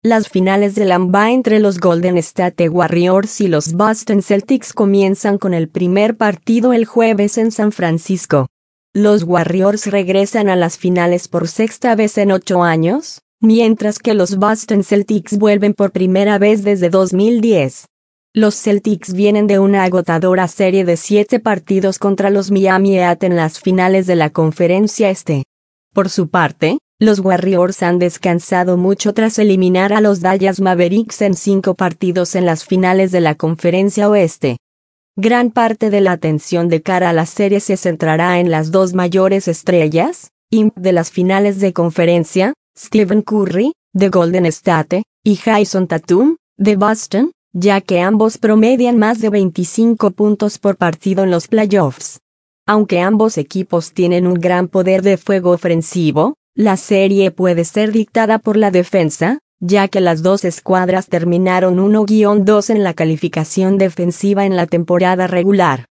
Las finales de la NBA entre los Golden State Warriors y los Boston Celtics comienzan con el primer partido el jueves en San Francisco. Los Warriors regresan a las finales por sexta vez en 8 años, mientras que los Boston Celtics vuelven por primera vez desde 2010. Los Celtics vienen de una agotadora serie de 7 partidos contra los Miami Heat en las finales de la Conferencia Este. Por su parte, los Warriors han descansado mucho tras eliminar a los Dallas Mavericks en 5 partidos en las finales de la Conferencia Oeste. Gran parte de la atención de cara a la serie se centrará en las dos mayores estrellas, de las finales de conferencia, Stephen Curry, de Golden State, y Jayson Tatum, de Boston, ya que ambos promedian más de 25 puntos por partido en los playoffs. Aunque ambos equipos tienen un gran poder de fuego ofensivo, la serie puede ser dictada por la defensa, ya que las dos escuadras terminaron 1-2 en la calificación defensiva en la temporada regular.